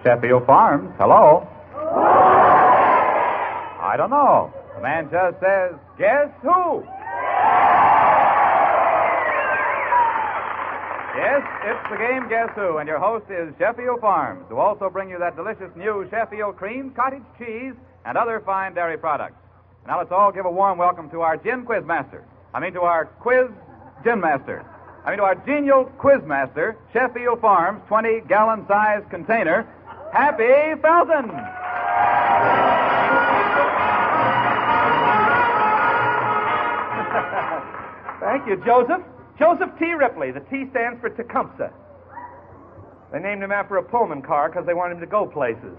Sheffield Farms. Hello? I don't know. The man just says, guess who? Yes, it's the game Guess Who, and your host is Sheffield Farms, who also bring you that delicious new Sheffield cream, cottage cheese, and other fine dairy products. Now let's all give a warm welcome to our gin quiz master. To our quiz gin master. To our genial quiz master, Sheffield Farms 20-gallon size container, Happy Felton. Thank you, Joseph. Joseph T. Ripley. The T stands for Tecumseh. They named him after a Pullman car because they wanted him to go places.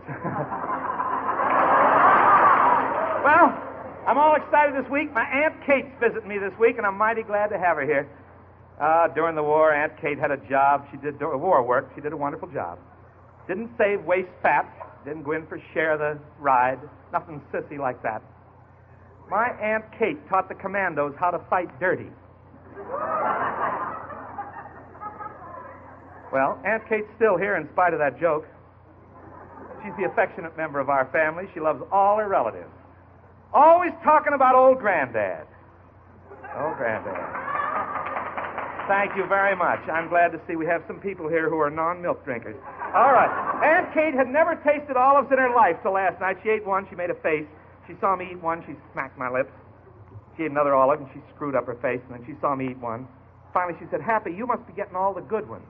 Well, I'm all excited this week. My Aunt Kate's visiting me this week, and I'm mighty glad to have her here. During the war, Aunt Kate had a job. She did war work. She did a wonderful job. Didn't save waste fat. Didn't go in for share the ride. Nothing sissy like that. My Aunt Kate taught the commandos how to fight dirty. Well, Aunt Kate's still here in spite of that joke. She's the affectionate member of our family. She loves all her relatives. Always talking about old Granddad. Old Granddad. Thank you very much. I'm glad to see we have some people here who are non-milk drinkers. All right. Aunt Kate had never tasted olives in her life till last night. She ate one. She made a face. She saw me eat one. She smacked my lips. She ate another olive, and she screwed up her face, and then she saw me eat one. Finally, she said, Happy, you must be getting all the good ones.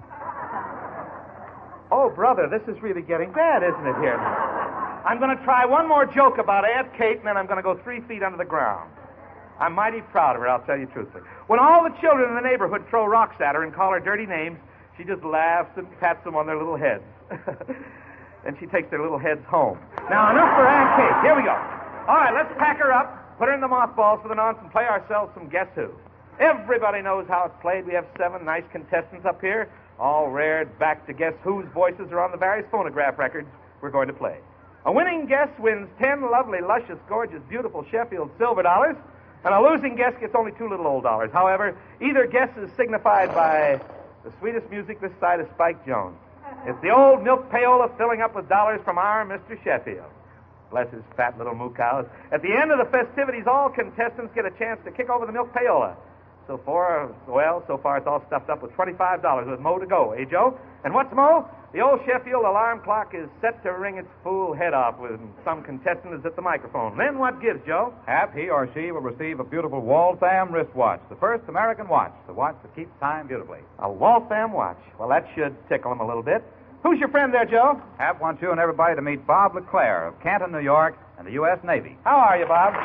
Oh, brother, this is really getting bad, isn't it, here? I'm going to try one more joke about Aunt Kate, and then I'm going to go 3 feet under the ground. I'm mighty proud of her, I'll tell you truthfully. When all the children in the neighborhood throw rocks at her and call her dirty names, she just laughs and pats them on their little heads. And she takes their little heads home. Now, enough for Aunt Kate. Here we go. All right, let's pack her up. Put her in the mothballs for the nonce and play ourselves some Guess Who. Everybody knows how it's played. We have 7 nice contestants up here, all reared back to Guess Whose voices are on the various phonograph records we're going to play. A winning guess wins 10 lovely, luscious, gorgeous, beautiful Sheffield silver dollars, and a losing guess gets only 2 little old dollars. However, either guess is signified by the sweetest music this side of Spike Jones. It's the old milk payola filling up with dollars from our Mr. Sheffield. Bless his fat little moo cows. At the end of the festivities, all contestants get a chance to kick over the milk payola. So far it's all stuffed up with $25 with Mo to go, eh, Joe? And what's Mo? The old Sheffield alarm clock is set to ring its fool head off when some contestant is at the microphone. Then what gives, Joe? Hap, he or she will receive a beautiful Waltham wristwatch, the first American watch, the watch that keeps time beautifully. A Waltham watch. Well, that should tickle him a little bit. Who's your friend there, Joe? Hap wants you and everybody to meet Bob LeClaire of Canton, New York, and the U.S. Navy. How are you, Bob?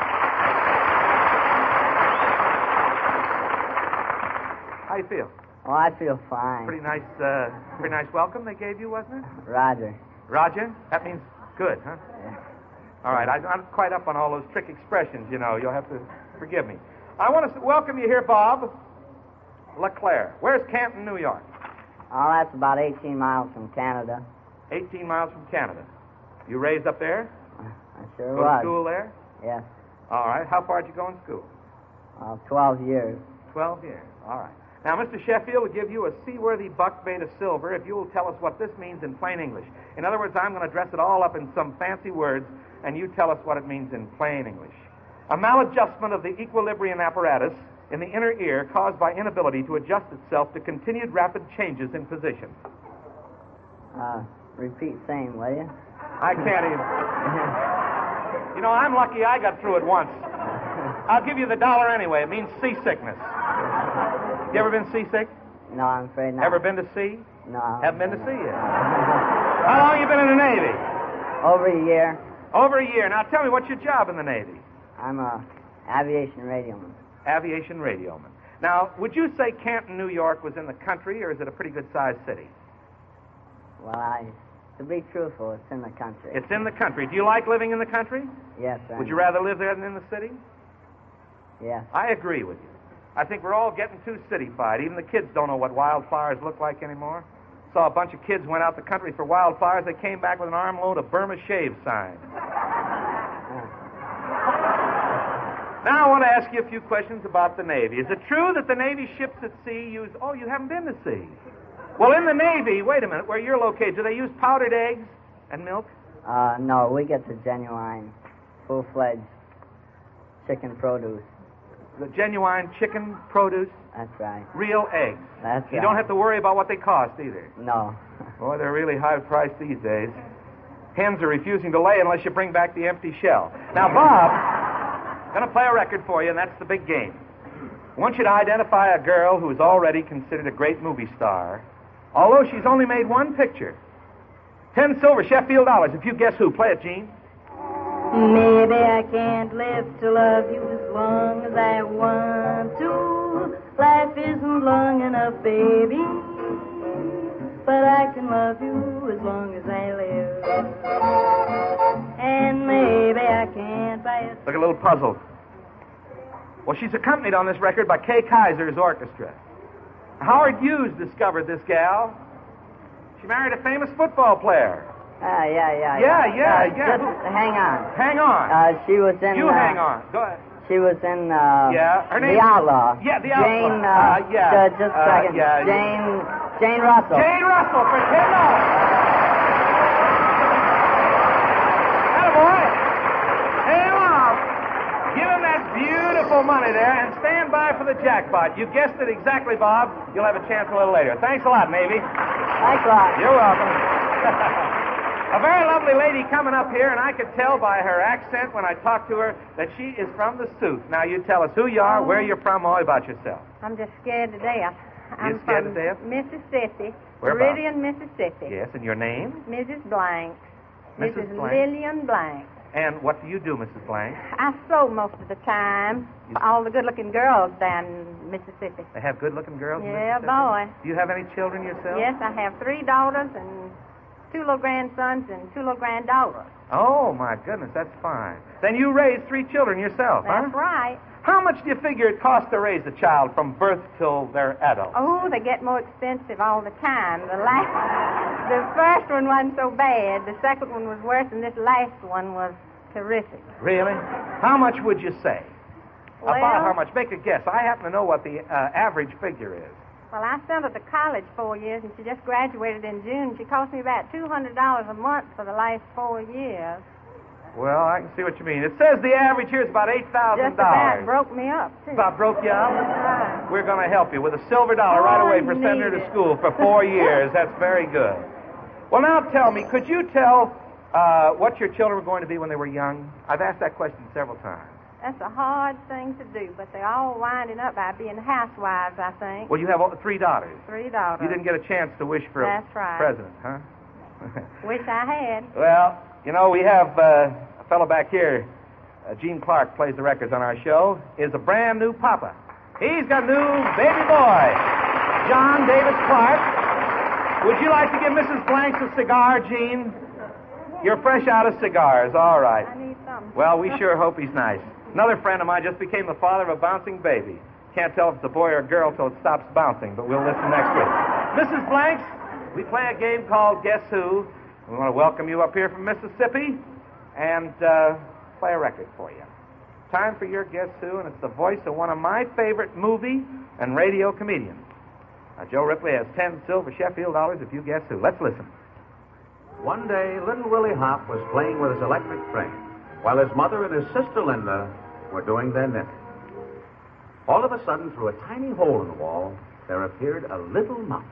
How you feel? Oh, I feel fine. Pretty nice welcome they gave you, wasn't it? Roger. Roger? That means good, huh? Yeah. All right, I'm not quite up on all those trick expressions, you know. You'll have to forgive me. I want to welcome you here, Bob LeClaire. Where's Canton, New York? Oh, that's about 18 miles from Canada. 18 miles from Canada. You raised up there? I sure Go was. to school there? Yes. All right. How far did you go in school? 12 years. 12 years. All right. Now, Mr. Sheffield will give you a seaworthy buck made of silver if you will tell us what this means in plain English. In other words, I'm going to dress it all up in some fancy words, and you tell us what it means in plain English. A maladjustment of the equilibrium apparatus in the inner ear caused by inability to adjust itself to continued rapid changes in position. Repeat same, will you? I can't even. You know, I'm lucky I got through it once. I'll give you the $1 anyway. It means seasickness. You ever been seasick? No, I'm afraid not. Ever been to sea? No. Haven't been to sea yet. How long you been in the Navy? Over a year. Over a year. Now, tell me, what's your job in the Navy? I'm a aviation radioman. Aviation radioman. Now, would you say Canton, New York was in the country, or is it a pretty good-sized city? Well, to be truthful, it's in the country. It's in the country. Do you like living in the country? Yes, sir. Would you rather live there than in the city? Yes. I agree with you. I think we're all getting too city-fied. Even the kids don't know what wildflowers look like anymore. Saw a bunch of kids went out the country for wildflowers. They came back with an armload of Burma shave signs. Now I want to ask you a few questions about the Navy. Is it true that the Navy ships at sea use... Oh, you haven't been to sea. Well, in the Navy, wait a minute, where you're located, do they use powdered eggs? And milk? No, we get the genuine, full-fledged chicken produce. The genuine chicken produce? That's right. Real eggs? That's right. You don't have to worry about what they cost either. No. Boy, they're really high priced these days. Hens are refusing to lay unless you bring back the empty shell. Now, Bob, I'm going to play a record for you, and that's the big game. I want you to identify a girl who is already considered a great movie star, although she's only made one picture. 10 silver Sheffield dollars. If you guess who, play it, Gene. Maybe I can't live to love you as long as I want to. Life isn't long enough, baby. But I can love you as long as I live. And maybe I can't buy it. Look a little puzzled. Well, she's accompanied on this record by Kay Kaiser's orchestra. Howard Hughes discovered this gal. She married a famous football player. Yeah. Just hang on. Hang on. She was in... You hang on. Go ahead. She was in... her name... The Outlaw. Yeah, The Outlaw. Jane, just a second. Yeah. Jane Russell. Jane Russell for $10. Attaboy. Hey, Mom. Give him that beautiful money there and stand by for the jackpot. You guessed it exactly, Bob. You'll have a chance a little later. Thanks a lot, Navy. Thanks a lot. You're welcome. A very lovely lady coming up here, and I could tell by her accent when I talked to her that she is from the South. Now, you tell us who you are, where you're from, all about yourself. I'm just scared to death. You're scared to death? Mississippi. Whereabouts? Meridian, Mississippi. Yes, and your name? Mrs. Blank. Mrs. Blank. Lillian Blank. And what do you do, Mrs. Blank? I sew most of the time. All the good-looking girls down in Mississippi. They have good-looking girls in Yeah, Mississippi? boy. Do you have any children yourself? Yes, I have 3 daughters and 2 little grandsons and 2 little granddaughters. Oh, my goodness, that's fine. Then you raised 3 children yourself, huh? That's right. How much do you figure it costs to raise a child from birth till they're adults? Oh, they get more expensive all the time. The first one wasn't so bad. The second one was worse, and this last one was terrific. Really? How much would you say? Well, About how much? Make a guess. I happen to know what the average figure is. Well, I sent her to college 4 years, and she just graduated in June. She cost me about $200 a month for the last 4 years. Well, I can see what you mean. It says the average here is about $8,000. Just about broke me up, too. About broke you up? That's right. We're going to help you with a silver dollar right away for sending her need to it. school for 4 years. That's very good. Well, now tell me, could you tell what your children were going to be when they were young? I've asked that question several times. That's a hard thing to do, but they're all winding up by being housewives, I think. Well, you have 3 daughters. 3 daughters. You didn't get a chance to wish for That's right. president, huh? Wish I had. Well, you know, we have a fellow back here, Gene Clark, plays the records on our show, is a brand new papa. He's got a new baby boy, John Davis Clark. Would you like to give Mrs. Blanks a cigar, Gene? You're fresh out of cigars. All right. I need something. Well, we sure hope he's nice. Another friend of mine just became the father of a bouncing baby. Can't tell if it's a boy or a girl till it stops bouncing, but we'll listen next week. Mrs. Blanks, we play a game called Guess Who. We want to welcome you up here from Mississippi and play a record for you. Time for your Guess Who, and it's the voice of one of my favorite movie and radio comedians. Now, Joe Ripley has 10 silver Sheffield dollars if you guess who. Let's listen. One day, little Willie Hop was playing with his electric frame, while his mother and his sister Linda were doing their knitting. All of a sudden, through a tiny hole in the wall, there appeared a little mouse.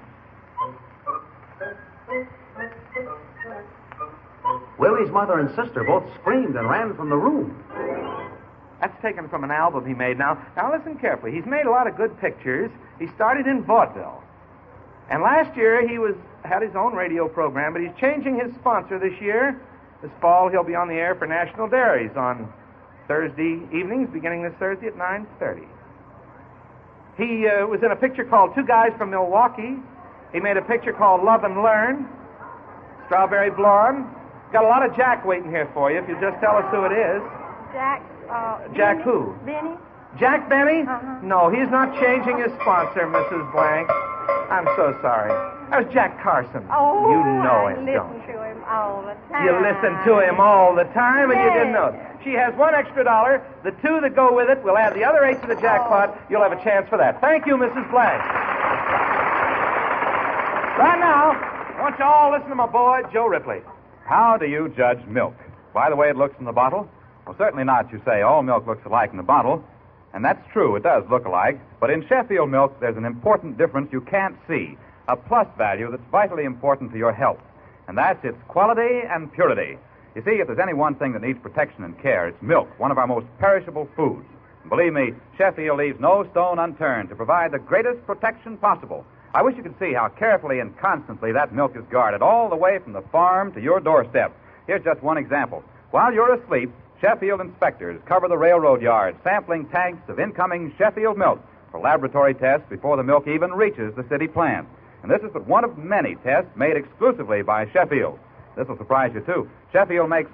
Willie's mother and sister both screamed and ran from the room. That's taken from an album he made. Now listen carefully. He's made a lot of good pictures. He started in vaudeville. And last year he had his own radio program, but he's changing his sponsor this year. This fall he'll be on the air for National Dairies on Thursday evenings, beginning this Thursday at 9:30. He was in a picture called Two Guys from Milwaukee. He made a picture called Love and Learn. Strawberry Blonde. Got a lot of Jack waiting here for you if you just tell us who it is. Jack, Jack Benny? who? Benny? Jack Benny? Uh-huh. No, he's not changing his sponsor, Mrs. Blank. I'm so sorry. That was Jack Carson. Oh, you know I him, listen don't you? to him all the time. You listen to him all the time, and you didn't know it. Yes. She has $1 extra. The 2 that go with it, we'll add the other 8 to the jackpot. You'll have a chance for that. Thank you, Mrs. Blank. Right now, I want you all to listen to my boy, Joe Ripley. How do you judge milk? By the way it looks in the bottle? Well, certainly not, you say. All milk looks alike in the bottle. And that's true, it does look alike. But in Sheffield milk, there's an important difference you can't see, a plus value that's vitally important to your health. And that's its quality and purity. You see, if there's any one thing that needs protection and care, it's milk, one of our most perishable foods. And believe me, Sheffield leaves no stone unturned to provide the greatest protection possible. I wish you could see how carefully and constantly that milk is guarded, all the way from the farm to your doorstep. Here's just one example. While you're asleep, Sheffield inspectors cover the railroad yards, sampling tanks of incoming Sheffield milk for laboratory tests before the milk even reaches the city plant. And this is but one of many tests made exclusively by Sheffield. This will surprise you, too. Sheffield makes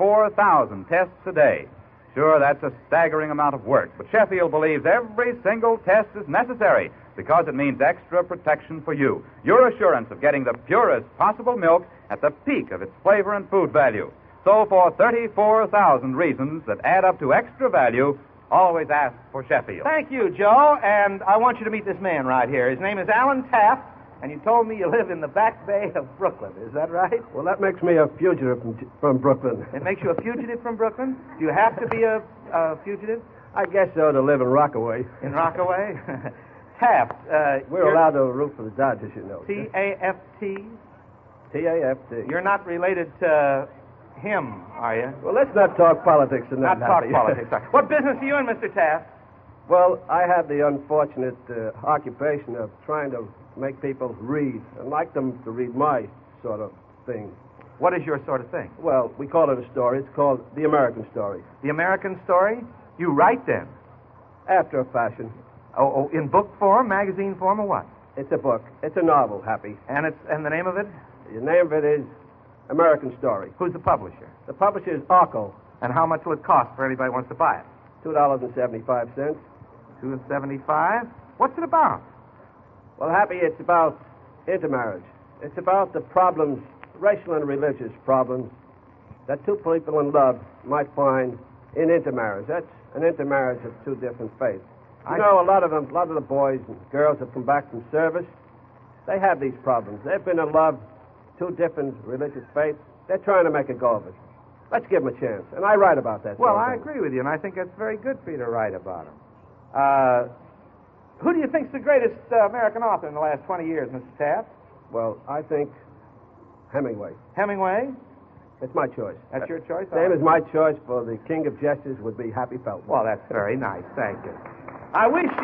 34,000 tests a day. Sure, that's a staggering amount of work, but Sheffield believes every single test is necessary because it means extra protection for you, your assurance of getting the purest possible milk at the peak of its flavor and food value. So for 34,000 reasons that add up to extra value, always ask for Sheffield. Thank you, Joe, and I want you to meet this man right here. His name is Alan Taft, and you told me you live in the Back Bay of Brooklyn. Is that right? Well, that makes me a fugitive from Brooklyn. It makes you a fugitive from Brooklyn? Do you have to be a fugitive? I guess so, to live in Rockaway. In Rockaway? Taft. We're allowed to root for the Dodgers, you know. T-A-F-T? T-A-F-T. You're not related to him, are you? Well, let's not talk politics and Not talk politics. What business are you in, Mr. Taft? Well, I have the unfortunate occupation of trying to make people read. I'd like them to read my sort of thing. What is your sort of thing? Well, we call it a story. It's called The American Story. The American Story? You write then? After a fashion. Oh, in book form, magazine form, or what? It's a book. It's a novel, Happy. And the name of it? The name of it is American Story. Who's the publisher? The publisher is Arco. And how much will it cost for anybody who wants to buy it? $2.75. $2.75? What's it about? Well, Happy, it's about intermarriage. It's about the problems, racial and religious problems, that two people in love might find in intermarriage. That's an intermarriage of two different faiths. You know, a lot of the boys and girls that come back from service, they have these problems. They've been in love, two different religious faiths. They're trying to make a go of it. Let's give them a chance. And I write about that. Well, I agree with you, and I think that's very good for you to write about them. Who do you think's the greatest American author in the last 20 years, Mr. Taft? Well, I think Hemingway. Hemingway? It's my choice. That's your choice? Same as my choice for the King of Jesters would be Happy Felton. Well, that's very nice. Thank you. I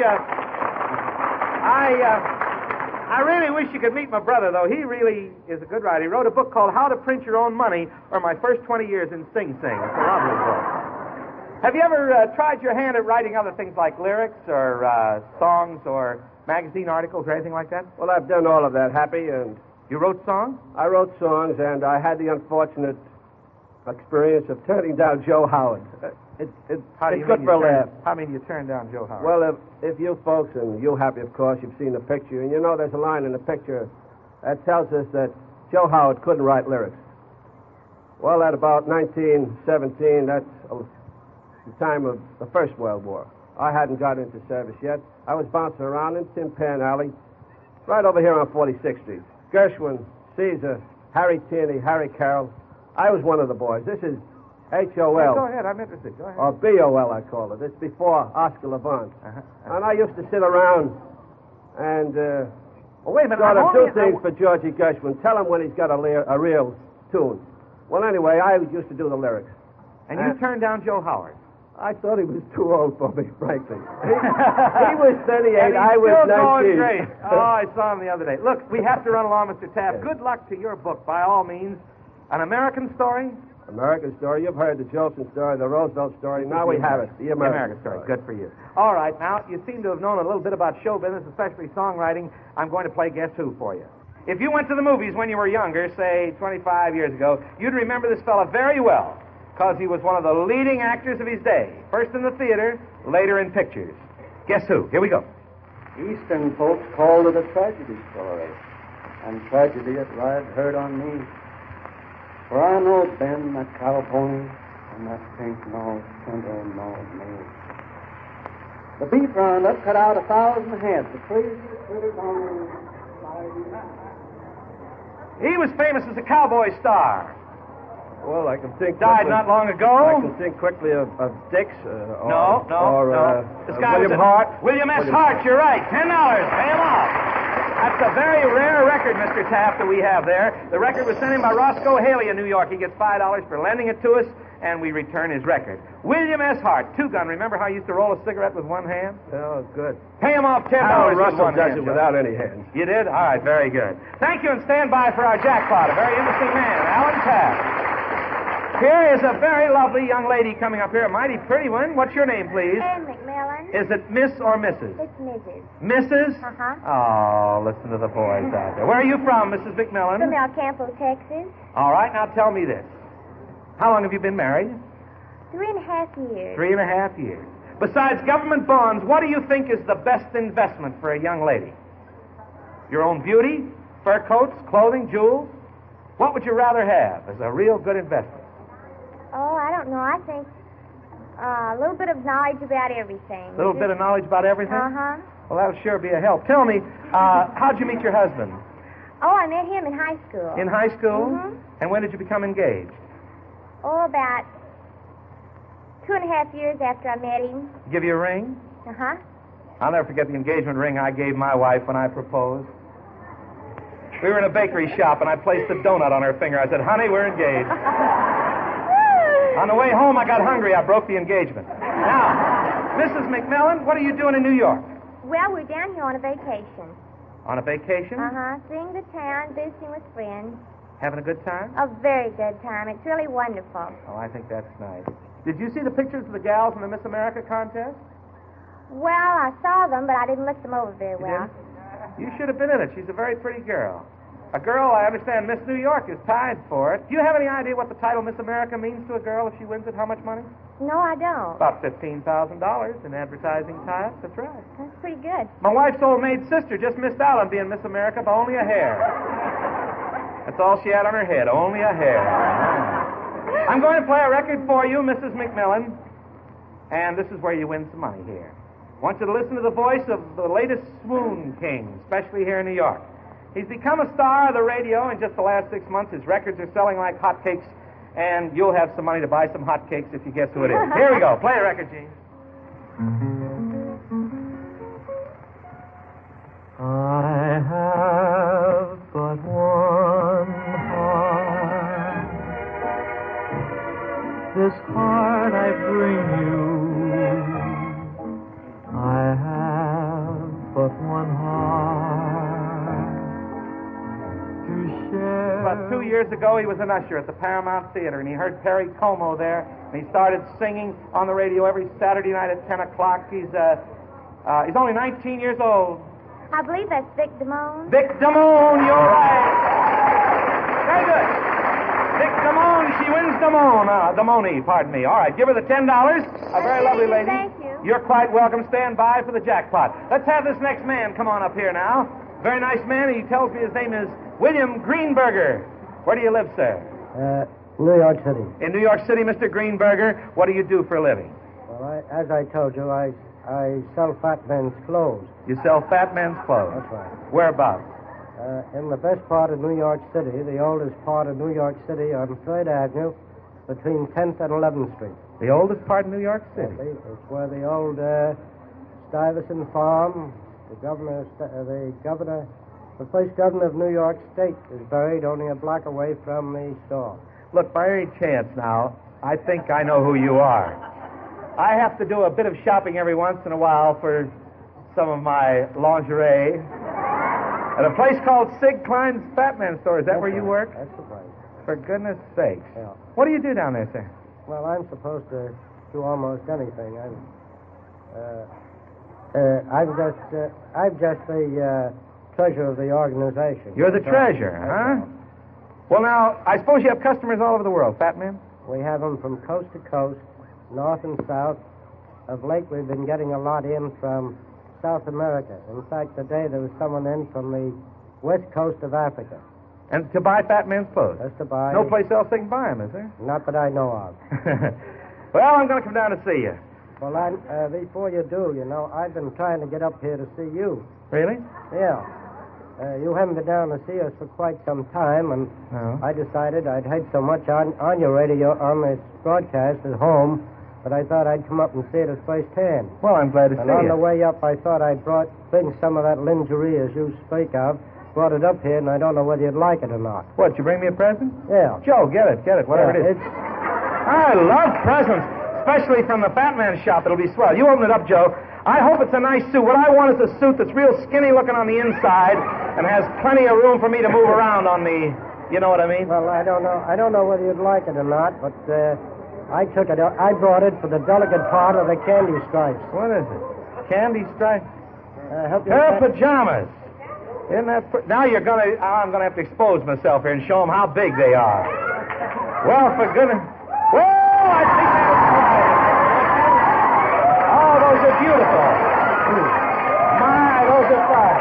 really wish you could meet my brother, though. He really is a good writer. He wrote a book called How to Print Your Own Money, or My First 20 Years in Sing Sing. It's a lovely book. Have you ever tried your hand at writing other things like lyrics or songs or magazine articles or anything like that? Well, I've done all of that, Happy, and... You wrote songs? I wrote songs, and I had the unfortunate experience of turning down Joe Howard. It's good for a laugh. How many you turned down Joe Howard? Well, if you folks, and you, Happy, of course, you've seen the picture, and you know there's a line in the picture that tells us that Joe Howard couldn't write lyrics. Well, at about 1917, that's the time of the First World War. I hadn't got into service yet. I was bouncing around in Tin Pan Alley, right over here on 46th Street. Gershwin, Caesar, Harry Tierney, Harry Carroll. I was one of the boys. This is H-O-L. Yeah, go ahead. I'm interested. Go ahead. Or B-O-L, I call it. It's before Oscar Levant. And I used to sit around and wait a minute. sort of do things for Georgie Gershwin. Tell him when he's got a real tune. Well, anyway, I used to do the lyrics. And you turned down Joe Howard? I thought he was too old for me, frankly. He was 38, I was 19. Going great. Oh, I saw him the other day. Look, we have to run along, Mr. Taft. Good luck to your book, by all means. An American Story? American Story. You've heard the Jolson story, the Roosevelt story. Now we have it. The American Story. Good for you. All right, now, you seem to have known a little bit about show business, especially songwriting. I'm going to play Guess Who for you. If you went to the movies when you were younger, say 25 years ago, you'd remember this fella very well, because he was one of the leading actors of his day. First in the theater, later in pictures. Guess who? Here we go. Eastern folks called it a tragedy story, and tragedy it ride hard on me. For I know Ben, that cow pony, and that pink-nosed, tender-nosed me. The beef roundup cut out 1,000 heads. The crazy critters on He was famous as a cowboy star. Well, I can think Died quickly. not long I ago. can think quickly of Dix. No. This guy William was Hart. William S. Hart, you're right. $10. Pay him off. That's a very rare record, Mr. Taft, that we have there. The record was sent in by Roscoe Haley in New York. He gets $5 for lending it to us, and we return his record. William S. Hart, two-gun. Remember how he used to roll a cigarette with one hand? Oh, good. Pay him off $10 Hal with Russell one does hand. it without any hands. You did? All right, very good. Thank you, and stand by for our jackpot. A very interesting man, Alan Taft. Here is a very lovely young lady coming up here, a mighty pretty one. What's your name, please? Anne McMillan. Is it Miss or Mrs.? It's Mrs. Mrs.? Uh-huh. Oh, listen to the boys out there. Where are you from, Mrs. McMillan? From El Campo, Texas. All right, now tell me this. How long have you been married? 3.5 years. 3.5 years. Besides government bonds, what do you think is the best investment for a young lady? Your own beauty, fur coats, clothing, jewels? What would you rather have as a real good investment? Oh, I don't know. I think a little bit of knowledge about everything. A little bit of knowledge about everything? Uh-huh. Well, that'll sure be a help. Tell me, how'd you meet your husband? Oh, I met him in high school. In high school? Mhm. And when did you become engaged? Oh, about 2.5 years after I met him. Give you a ring? Uh-huh. I'll never forget the engagement ring I gave my wife when I proposed. We were in a bakery shop, and I placed a donut on her finger. I said, honey, we're engaged. On the way home, I got hungry. I broke the engagement. Now, Mrs. McMillan, what are you doing in New York? Well, we're down here on a vacation. On a vacation? Uh-huh. Seeing the town, visiting with friends. Having a good time? A very good time. It's really wonderful. Oh, I think that's nice. Did you see the pictures of the gals in the Miss America contest? Well, I saw them, but I didn't look them over very well. You should have been in it. She's a very pretty girl. A girl, I understand, Miss New York is tied for it. Do you have any idea what the title Miss America means to a girl if she wins it? How much money? No, I don't. About $15,000 in advertising ties. That's right. That's pretty good. My wife's old maid sister just missed out on being Miss America by only a hair. That's all she had on her head, only a hair. I'm going to play a record for you, Mrs. McMillan, and this is where you win some money here. I want you to listen to the voice of the latest swoon king, especially here in New York. He's become a star of the radio in just the last 6 months. His records are selling like hotcakes, and you'll have some money to buy some hotcakes if you guess who it is. Here we go. Play the record, Gene. I have but one heart. This heart I bring you. I have but one heart to share. About 2 years ago, he was an usher at the Paramount Theater, and he heard Perry Como there, and he started singing on the radio every Saturday night at 10 o'clock. He's only 19 years old. I believe that's Vic Damone. Vic Damone, you're right. Very good. Vic Damone, she wins Damone, pardon me. All right, give her the $10. A very lovely lady. Thank you. You're quite welcome. Stand by for the jackpot. Let's have this next man come on up here now. Very nice man. He tells me his name is William Greenberger. Where do you live, sir? New York City. In New York City, Mr. Greenberger. What do you do for a living? Well, as I told you, I sell fat men's clothes. You sell fat men's clothes. That's right. Whereabouts? In the best part of New York City, the oldest part of New York City on 3rd Avenue, between 10th and 11th Street. The oldest part of New York City? It's where the old Stuyvesant Farm, the first governor of New York State is buried only a block away from the store. Look, by any chance now, I think I know who you are. I have to do a bit of shopping every once in a while for some of my lingerie at a place called Sig Klein's Fat Man Store. Is that where you work? That's the place. For goodness sakes. Yeah. What do you do down there, sir? Well, I'm supposed to do almost anything. I'm just the treasurer of the organization. You're the treasurer, huh? Well, now, I suppose you have customers all over the world, fat men? We have them from coast to coast, north and south. Of late, we've been getting a lot in from South America. In fact, today there was someone in from the west coast of Africa. And to buy fat men's clothes? Just to buy. No place else they can buy them, is there? Not that I know of. Well, I'm going to come down to see you. Well, before you do, I've been trying to get up here to see you. Really? Yeah. You haven't been down to see us for quite some time, and No. I decided I'd heard so much on your radio, on this broadcast at home, that I thought I'd come up and see it at firsthand. Well, I'm glad to And see on you. the way up, I thought I'd bring some of that lingerie as you speak of, brought it up here, and I don't know whether you'd like it or not. What, you bring me a present? Yeah. Joe, get it, whatever Yeah, it is. I love presents, especially from the Batman shop. It'll be swell. You open it up, Joe. I hope it's a nice suit. What I want is a suit that's real skinny looking on the inside and has plenty of room for me to move around on the, you know what I mean? Well, I don't know whether you'd like it or not, but I brought it for the delicate part of the candy stripes. What is it? Candy stripe? Help you Pair of with that? pajamas. Isn't that... Now I'm gonna have to expose myself here and show them how big they are. Well, for goodness... Well, I think that was fine. Oh, those are beautiful. My, those are fine.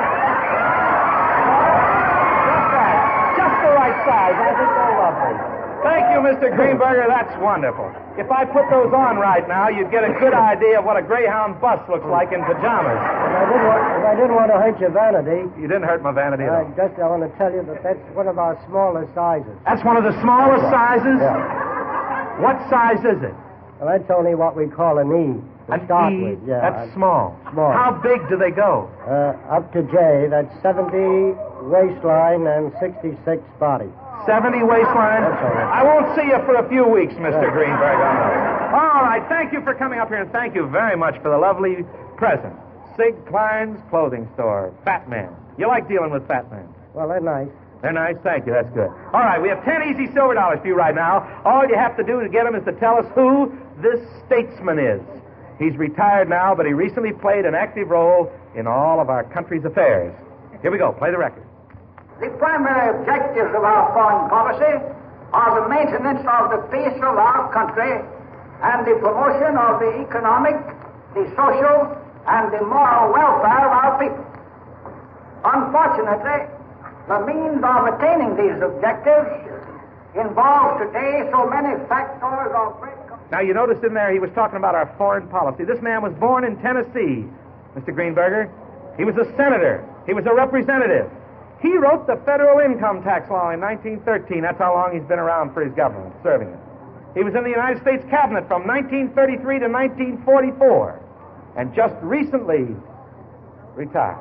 Just the right size. I think they're lovely. Thank you, Mr. Greenberger. That's wonderful. If I put those on right now, you'd get a good idea of what a Greyhound bus looks like in pajamas. If I didn't want to hurt your vanity, You didn't hurt my vanity at all. I want to tell you that that's one of our smallest sizes. That's one of the smallest sizes? Yeah. What size is it? Well, that's only what we call an E to An start E? with. Yeah. That's small. Small. How big do they go? Up to J, that's 70 waistline and 66 body. 70 waistline? That's all right. I won't see you for a few weeks, Mr. Greenberg. All right, thank you for coming up here, and thank you very much for the lovely present. Sig Klein's clothing store, Fat Man. You like dealing with Fat Man? Well, they're nice. They're nice, thank you, that's good. All right, we have 10 easy silver dollars for you right now. All you have to do to get them is to tell us who this statesman is. He's retired now, but he recently played an active role in all of our country's affairs. Here we go, play the record. The primary objectives of our foreign policy are the maintenance of the peace of our country and the promotion of the economic, the social, and the moral welfare of our people. Unfortunately, the means of attaining these objectives involve today so many factors of great... Now, you noticed in there he was talking about our foreign policy. This man was born in Tennessee, Mr. Greenberger. He was a senator. He was a representative. He wrote the federal income tax law in 1913. That's how long he's been around for his government, serving it. He was in the United States cabinet from 1933 to 1944, and just recently retired.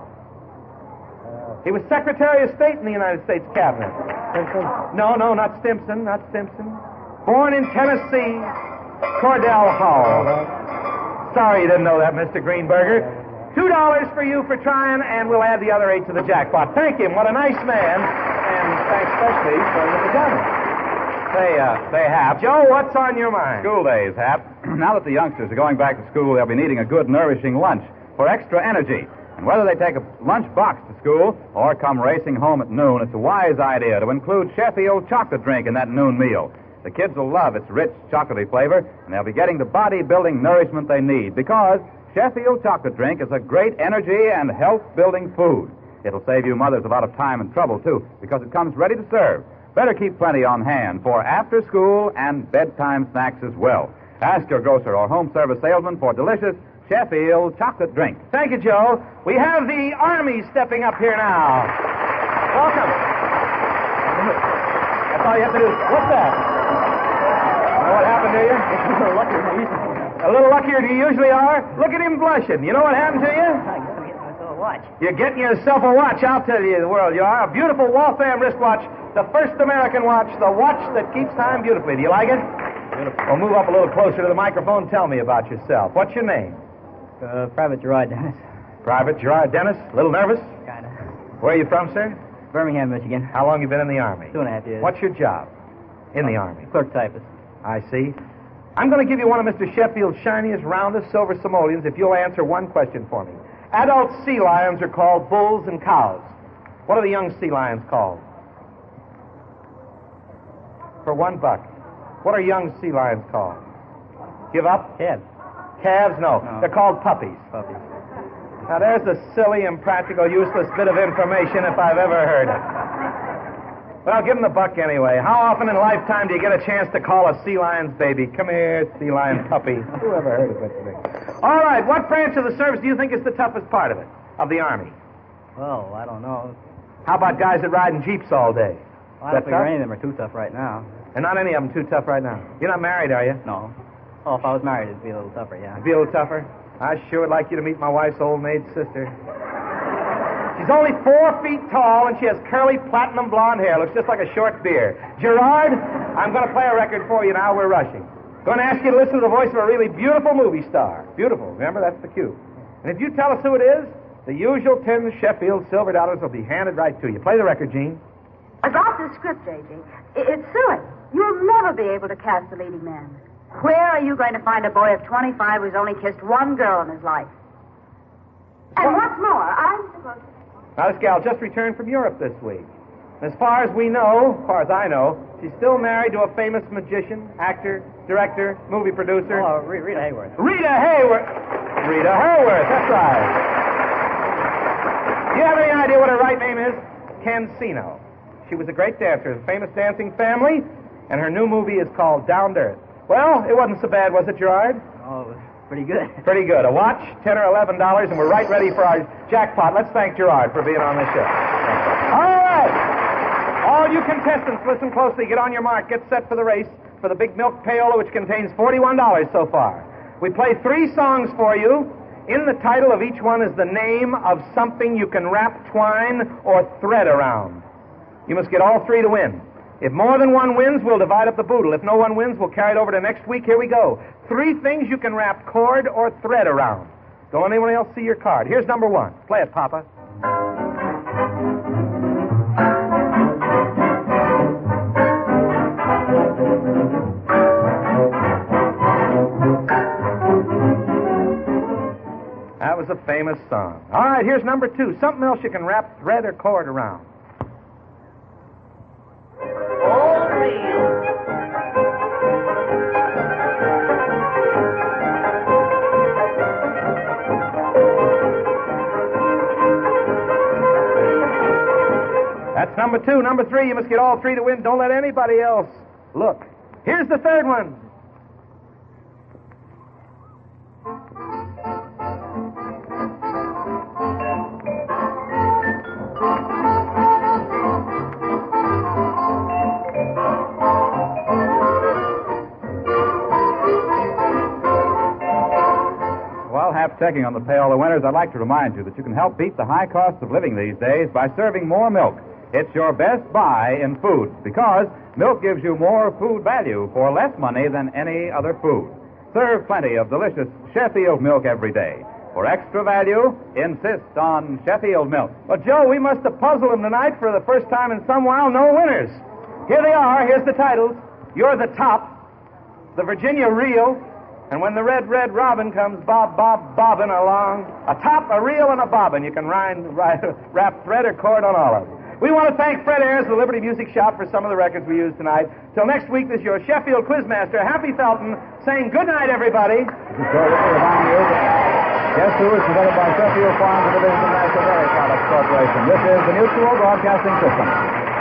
He was Secretary of State in the United States cabinet. Simpson? No, not Stimson, not Stimson. Born in Tennessee, Cordell Hall. Sorry you didn't know that, Mr. Greenberger. $2 for you for trying, and we'll add the other 8 to the jackpot. Thank him. What a nice man. And thanks especially for the pajamas. Say, Hap. Joe, what's on your mind? School days, Hap. Now that the youngsters are going back to school, they'll be needing a good, nourishing lunch for extra energy. And whether they take a lunch box to school or come racing home at noon, it's a wise idea to include Sheffield chocolate drink in that noon meal. The kids will love its rich, chocolatey flavor, and they'll be getting the body-building nourishment they need because Sheffield chocolate drink is a great energy and health-building food. It'll save you mothers a lot of time and trouble, too, because it comes ready to serve. Better keep plenty on hand for after-school and bedtime snacks as well. Ask your grocer or home service salesman for delicious Sheffield chocolate drink. Thank you, Joe. We have the Army stepping up here now. Welcome. That's all you have to do. What's that? Know what happened to you? A little luckier than you usually are? Look at him blushing. You know what happened to you? I'm going to get myself a watch. You're getting yourself a watch, I'll tell you the world you are. A beautiful Waltham wristwatch, the first American watch, the watch that keeps time beautifully. Do you like it? Beautiful. Well, move up a little closer to the microphone. Tell me about yourself. What's your name? Private Gerard Dennis. Private Gerard Dennis. A little nervous? Kind of. Where are you from, sir? Birmingham, Michigan. How long you been in the Army? 2.5 years. What's your job in the Army? Clerk typist. I see. I'm going to give you one of Mr. Sheffield's shiniest, roundest silver simoleons if you'll answer one question for me. Adult sea lions are called bulls and cows. What are the young sea lions called? For $1. What are young sea lions called? Give up? Calves. Calves? No. They're called puppies. Puppies. Now, there's a silly, impractical, useless bit of information if I've ever heard it. Well, give him the buck anyway. How often in a lifetime do you get a chance to call a sea lion's baby? Come here, sea lion puppy. Who ever heard of such a thing? All right, what branch of the service do you think is the toughest part of it, of the Army? Well, I don't know. How about guys that ride in Jeeps all day? Well, I don't figure any of them are too tough right now. And not any of them too tough right now. You're not married, are you? No. Oh, if I was married, it'd be a little tougher, yeah. It'd be a little tougher? I sure would like you to meet my wife's old maid sister. She's only 4 feet tall, and she has curly platinum blonde hair. Looks just like a short beard. Gerard, I'm going to play a record for you now. We're rushing. Going to ask you to listen to the voice of a really beautiful movie star. Beautiful. Remember, that's the cue. And if you tell us who it is, the usual 10 Sheffield silver dollars will be handed right to you. Play the record, Gene. I got the script, J.J. It's suing. You'll never be able to cast the leading man. Where are you going to find a boy of 25 who's only kissed one girl in his life? And what's more, I'm supposed to... Now, this gal just returned from Europe this week. As far as we know, as far as I know, she's still married to a famous magician, actor, director, movie producer. Oh, Rita Hayworth. Rita Hayworth! Rita Hayworth, that's right. Do you have any idea what her right name is? Cancino. She was a great dancer, a famous dancing family, and her new movie is called Down to Earth. Well, it wasn't so bad, was it, Gerard? Oh, it was pretty good. Pretty good. A watch, $10 or $11, and we're right ready for our jackpot. Let's thank Gerard for being on this show. All right. All you contestants, listen closely. Get on your mark. Get set for the race for the big milk payola, which contains $41 so far. We play 3 songs for you. In the title of each one is the name of something you can wrap twine or thread around. You must get all 3 to win. If more than one wins, we'll divide up the boodle. If no one wins, we'll carry it over to next week. Here we go. 3 things you can wrap cord or thread around. Don't anyone else see your card. Here's number 1. Play it, Papa. That was a famous song. All right, here's number 2. Something else you can wrap thread or cord around. That's number 2. Number 3, you must get all 3 to win. Don't let anybody else look. Here's the 3rd one. Checking on the payola winners, I'd like to remind you that you can help beat the high cost of living these days by serving more milk. It's your best buy in foods because milk gives you more food value for less money than any other food. Serve plenty of delicious Sheffield milk every day. For extra value, insist on Sheffield milk. Well, Joe, we must have puzzled them tonight for the first time in some while. No winners. Here they are. Here's the titles. You're the Top, the Virginia Reel, and when the red robin comes bobbing along, a top, a reel, and a bobbin. You can wrap thread or cord on all of them. We want to thank Fred Ayers of the Liberty Music Shop for some of the records we used tonight. Till next week, this is your Sheffield Quizmaster, Happy Felton, saying good night, everybody. This is Joe Ripley reminding you that Guess Who is presented by Sheffield Farms and Division of National Dairy Products Corporation. This is the Mutual Broadcasting System.